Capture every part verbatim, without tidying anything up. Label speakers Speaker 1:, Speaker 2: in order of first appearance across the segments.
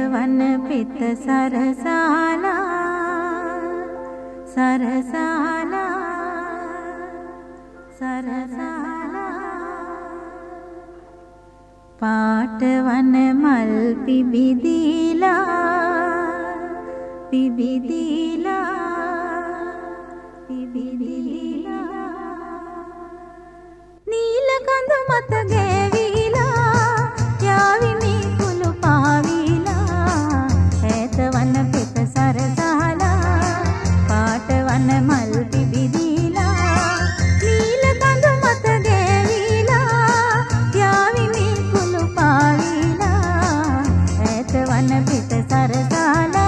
Speaker 1: වන පෙත සරසාලා සරසාලා සරසාලා පාට වන මල් පිබිදීලා පිබිදීලා පිබිදීලා නීල කඳ මත ගෑවිලා යාවි මේ කුළු පාවිලා ඈත වන පෙත සරසාලා පාට වන මල් පිබිදීලා නීල කඳ මත ගෑවිලා යාවි මේ කුළු පාවිලා ඈත වන පෙත සරසාලා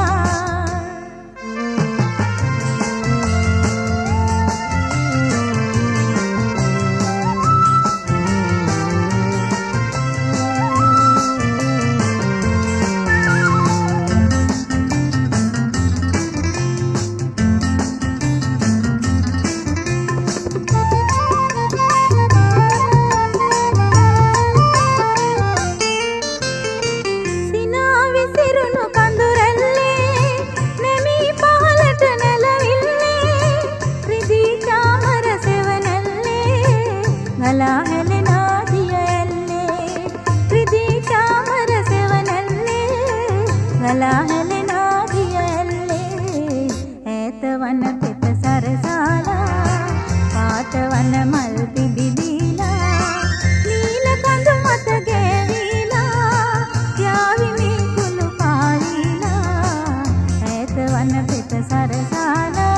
Speaker 1: ගලා හැලෙනා දිය ඇල්ලේ රිදී චාමර සෙවණැල්ලේ ගලා හැලෙනා දිය ඇල්ලේ ඈත වන පෙත සරසාලා පාට වන මල් පිබිදීලා නීල කඳ මත ගෑවිලා යාවි මේ කුළු පාවිලා ඈත වන පෙත සරසාලා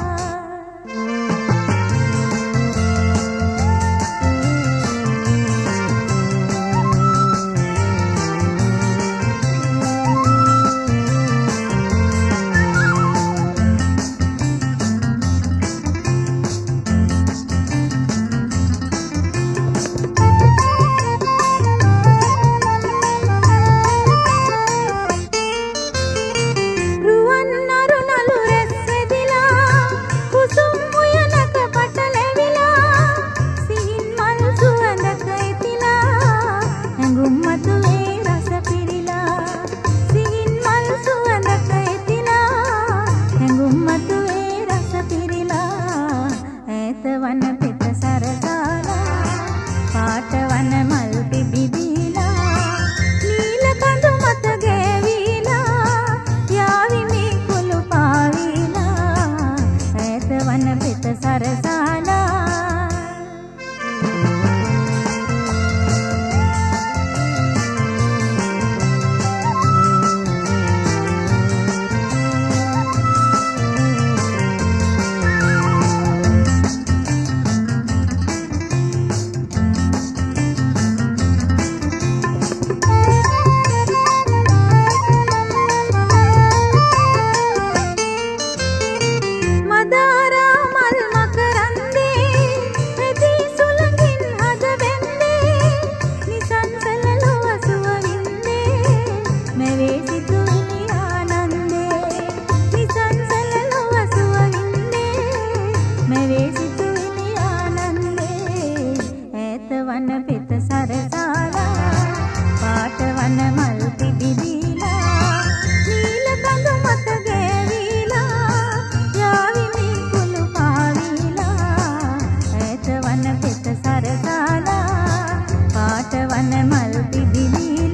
Speaker 1: වන පෙත සරසාලා පාට වන මල් පිබිදීලා නීල කඳු මත ගෑවිලා යාවි මේ කුළු පාවිලා ඈත වන පෙත සරසාලා වන පෙත සරසාලා පාට වන මල් පිබිදීලා නීල කඳ මත ගෑවිලා යාවි මේ කුළු පාවිලා ඈත වන පෙත සරසාලා පාට වන මල් පිබිදීලා